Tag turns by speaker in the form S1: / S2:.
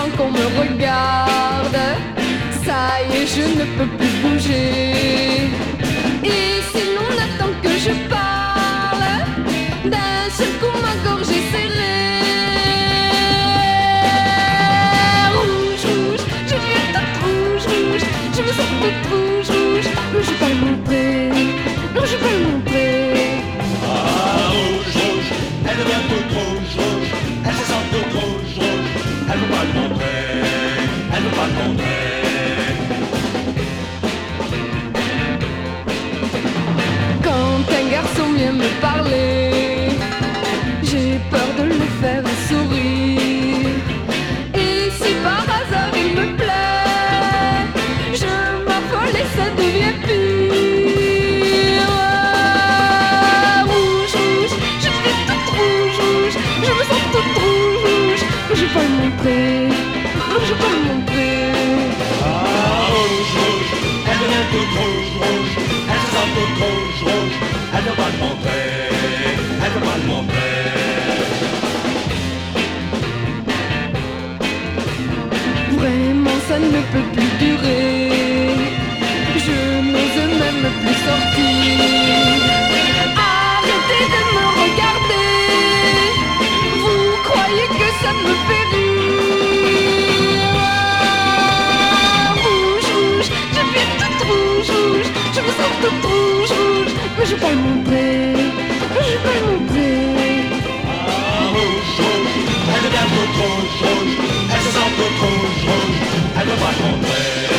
S1: sans qu'on me regarde. Ça y est, je ne peux plus bouger. Et si l'on attend que je parle, d'un seul coup ma gorge est serrée. Rouge, rouge, je viens toute rouge, rouge. Je me sens toute rouge, rouge. Non, je vais pas le montrer. Non, je vais pas le montrer.
S2: Ah, rouge, rouge, elle devient toute rouge, rouge. Elle se sent toute rouge, rouge. Elle veut pas le montrer. Elle veut pas le montrer.
S1: Quand un garçon vient me parler, j'ai peur de le faire sourire. Et si par hasard il me plaît, je m'affole et ça devient pire. Rouge, rouge, je suis toute rouge, rouge. Je me sens toute rouge, rouge. Mais je vais pas le montrer. Non, je vais pas le montrer.
S2: Ah, rouge, rouge, elle devient toute rouge, rouge. Elle se sent toute rouge, rouge. Elle veut pas le montrer. Elle veut pas le montrer.
S1: Vraiment ça ne peut plus durer. Je n'ose même plus sortir. Arrêtez de me regarder. Vous croyez que ça me fait rire? Rouge, rouge, je viens toute rouge, rouge. Je me sens toute rouge, rouge. Mais je vais pas le montrer. Je vais pas le montrer.
S2: Ah, rouge, rouge, elle devient toute rouge, rouge. Elle se sent toute rouge, rouge. Elle veut pas le montrer.